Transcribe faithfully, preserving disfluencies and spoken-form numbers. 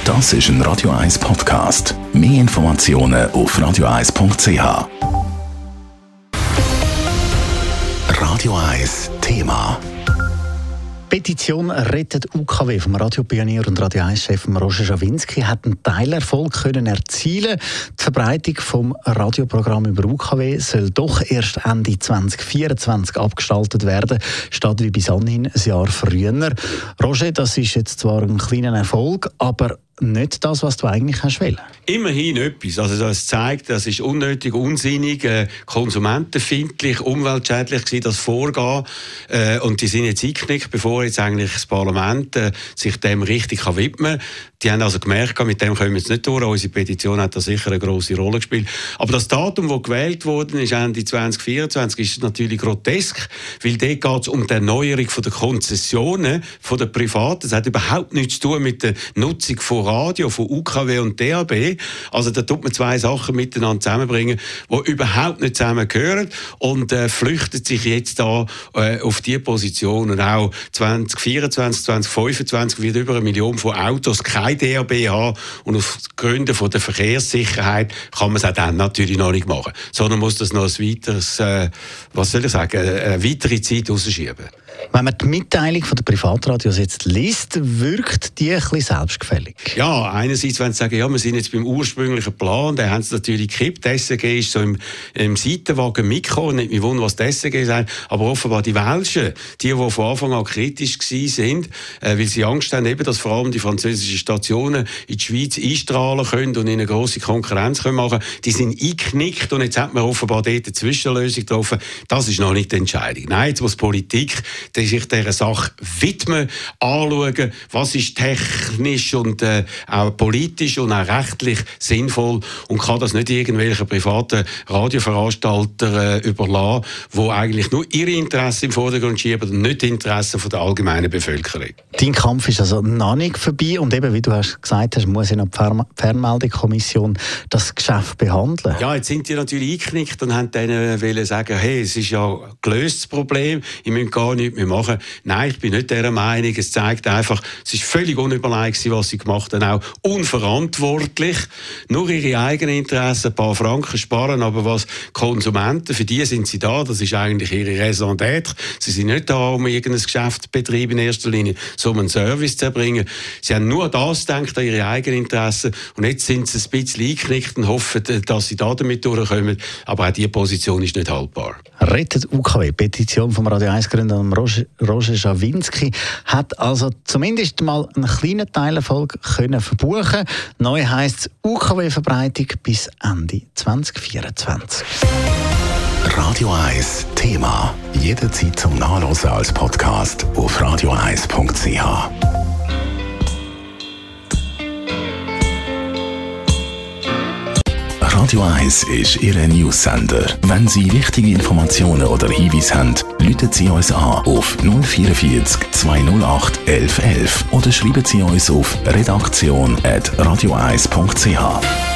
Das ist ein Radio eins Podcast. Mehr Informationen auf radio eins punkt c h. Radio eins Thema. Petition «Rettet U K W» vom Radiopionier und Radio eins-Chef Roger Schawinski hat einen Teilerfolg können erzielen. Die Verbreitung des Radioprogramms über U K W soll doch erst Ende zwanzig vierundzwanzig abgestaltet werden, statt wie bis anhin ein Jahr früher. Roger, das ist jetzt zwar ein kleiner Erfolg, aber nicht das, was du eigentlich hast wollen. Immerhin etwas. Also das zeigt, das ist unnötig, unsinnig, äh, konsumentenfeindlich, umweltschädlich gewesen, das Vorgehen. Äh, und die sind jetzt eingeknickt, bevor jetzt eigentlich das Parlament äh, sich dem richtig kann widmen kann. Die haben also gemerkt, mit dem kommen wir jetzt nicht durch. Unsere Petition hat da sicher eine grosse Rolle gespielt. Aber das Datum, das gewählt wurde, ist Ende zwanzig vierundzwanzig, ist natürlich grotesk, weil dort geht es um die Erneuerung der Konzessionen von den Privaten. Das hat überhaupt nichts zu tun mit der Nutzung von Radio, von U K W und D A B. Also da tut man zwei Sachen miteinander zusammenbringen, die überhaupt nicht zusammengehören, und äh, flüchtet sich jetzt da äh, auf diese Position. Und auch zwanzig vierundzwanzig, zwanzig fünfundzwanzig wird über eine Million von Autos kein D A B haben, und auf Gründe von der Verkehrssicherheit kann man es auch dann natürlich noch nicht machen, sondern muss das noch ein weiteres, äh, was soll ich sagen, eine weitere Zeit rausschieben. Wenn man die Mitteilung von den Privatradios jetzt liest, wirkt die ein bisschen selbstgefällig. Ja, einerseits, wenn sie sagen, ja, wir sind jetzt beim ursprünglichen Plan, dann haben sie natürlich gekippt. Die S R G ist so im, im Seitenwagen mitgekommen, nicht mehr wundern, was die S R G sagt, aber offenbar die Welschen, die, die von Anfang an kritisch waren, äh, weil sie Angst haben, eben, dass vor allem die französischen Stationen in die Schweiz einstrahlen können und ihnen eine grosse Konkurrenz können machen, die sind eingeknickt, und jetzt hat man offenbar dort eine Zwischenlösung getroffen. Das ist noch nicht die Entscheidung. Nein, jetzt muss Politik sich dieser Sache widmen, anschauen, was ist technisch und äh, auch politisch und auch rechtlich sinnvoll, und kann das nicht irgendwelchen privaten Radioveranstalter äh, überlassen, die eigentlich nur ihre Interessen im Vordergrund schieben und nicht die Interessen der allgemeinen Bevölkerung. Dein Kampf ist also noch nicht vorbei, und eben, wie du hast gesagt hast, muss ja noch die Fern- Fernmeldekommission das Geschäft behandeln. Ja, jetzt sind die natürlich eingeknickt und haben denen wollen sagen, hey, es ist ja gelöst, das Problem, ich muss gar nichts mehr machen. Nein, ich bin nicht dieser Meinung. Es zeigt einfach, es ist völlig unüberlegt, was sie gemacht haben, auch unverantwortlich. Nur ihre eigenen Interessen, ein paar Franken sparen, aber was Konsumenten, für die sind sie da, das ist eigentlich ihre Raison d'être. Sie sind nicht da, um irgendein Geschäft zu betreiben in erster Linie, sondern um einen Service zu erbringen. Sie haben nur das gedacht, an ihre eigenen Interessen, und jetzt sind sie ein bisschen eingeknickt und hoffen, dass sie da damit durchkommen. Aber auch diese Position ist nicht haltbar. Rettet U K W, Petition vom Radio eins-Gründer Roger, Roger Schawinski, hat also zumindest mal einen kleinen Teilerfolg können verbuchen. Neu heisst es U K W-Verbreitung bis Ende zwanzig vierundzwanzig. Radio eins Thema. Jederzeit zum Nachlesen als Podcast auf radio eins punkt c h. Radio eins ist Ihr News-Sender. Wenn Sie wichtige Informationen oder Hinweise haben, rufen Sie uns an auf null vierundvierzig zweihundertacht elf elf oder schreiben Sie uns auf redaktion at radio eins punkt c h.